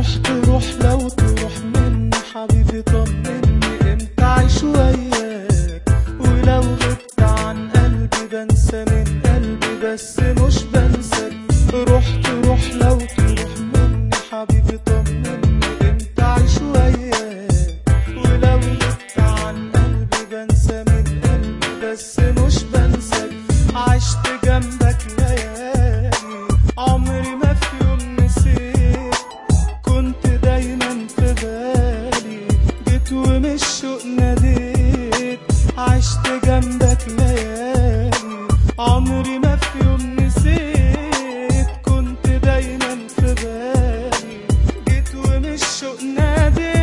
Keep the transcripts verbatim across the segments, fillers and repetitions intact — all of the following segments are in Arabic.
روح تروح لو تروح مني حبيبي طمني امتى عايش وياك، ولو غبت عن قلبي بنسى من قلبي بس مش بنساك. روح تروح لو تروح مني حبيبي طمني امتى عايش وياك، ولو غبت عن قلبي بنسى من قلبي بس مش بنساك. عشت جنبك ليالي عمري ما في يوم نسيت، كنت دايما في بالي جيت ومن الشوق ناديت. عشت جنبك ليالي عمري ما في يوم نسيت، كنت دايما في بالي جيت ومن الشوق ناديت.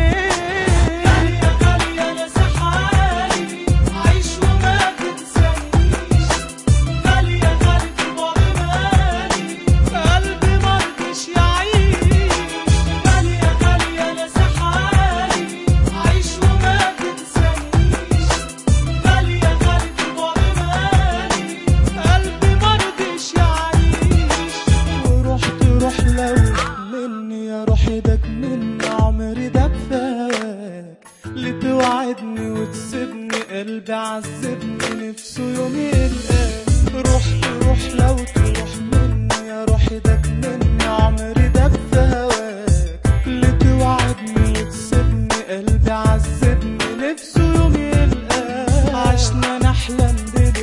لتوعدني وتسيبني قلبي عذبني نفسه يوم يلقاك. روح تروح لو تروح مني يا روحي ده مني عمري ده بهواك. لتوعدني وتسيبني قلبي عذبني نفسه يوم يلقاك. عشنا نحلم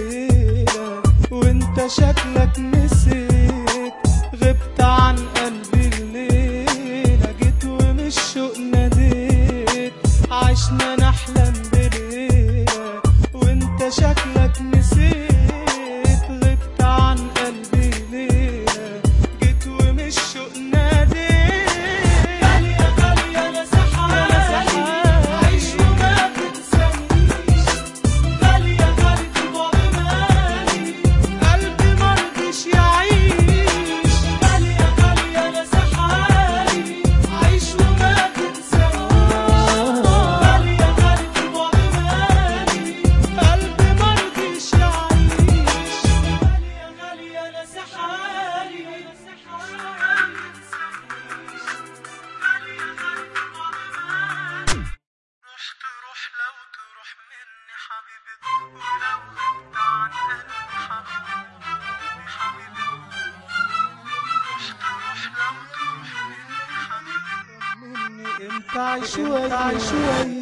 بليلة وانت شكلك نسيت، غبت عن قلبي الليلة جيت ومن الشوق ناديت. عشنا نحلم بليلة وانت شكلك نسيت، غبت عن قلبي ليلة جيت ومن الشوق ناديت. غالية غالية انا سحالي عيش وما تنسانيش، غالية غالية البعد مالي قلبي مرضيش يعيش. غالية غالية انا سحالي عيش وما تنسانيش، امتى عايش وياك.